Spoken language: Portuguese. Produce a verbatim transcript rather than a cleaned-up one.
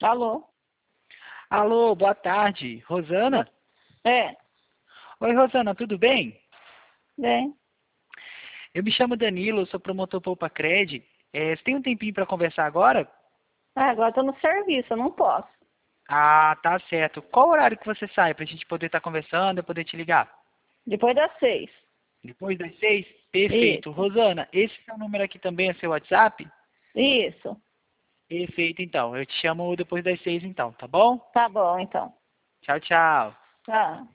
Alô? Alô, boa tarde. Rosana? É, Oi, Rosana, tudo bem? bem. Eu me chamo Danilo, sou promotor Poupa Cred. É, você tem um tempinho para conversar agora? Ah, agora eu tô no serviço, eu não posso. Ah, tá certo. Qual horário que você sai para a gente poder estar conversando, eu poder te ligar? Depois das seis. Depois das seis? Perfeito. Isso, Rosana, esse seu número aqui também é seu WhatsApp? isso. Perfeito, então. Eu te chamo depois das seis, então, tá bom? Tá bom, então. Tchau, tchau. Tá.